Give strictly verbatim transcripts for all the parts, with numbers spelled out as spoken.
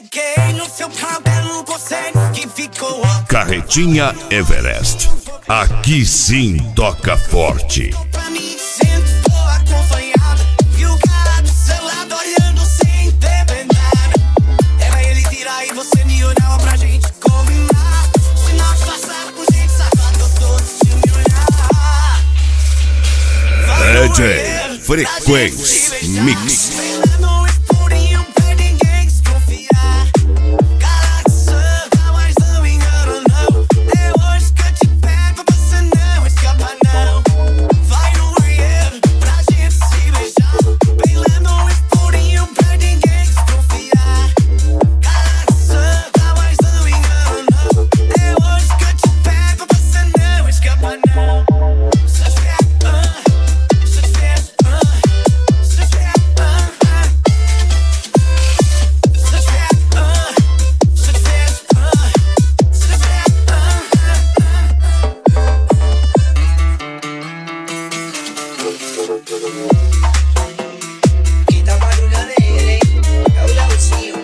Cheguei no seu cabelo, você que ficou. Carretinha Everest. Aqui sim toca forte. Pra mim sentou acompanhada. E o cara do seu lado olhando sem beber nada. Era ele virar e você me olhava pra gente combinar. Se nós passar por gente safado, todos de me olhar. D J Frequência Mix. Quem tá barulhando é ele, hein? É o Leozinho.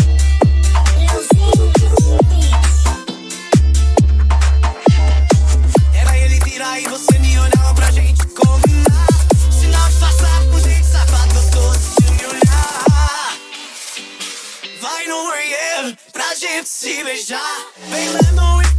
Era ele virar e você me olhava pra gente combinar. Se nós passar por gente safado, todos de me olhar. Vai no banheiro pra gente se beijar. Vem lá no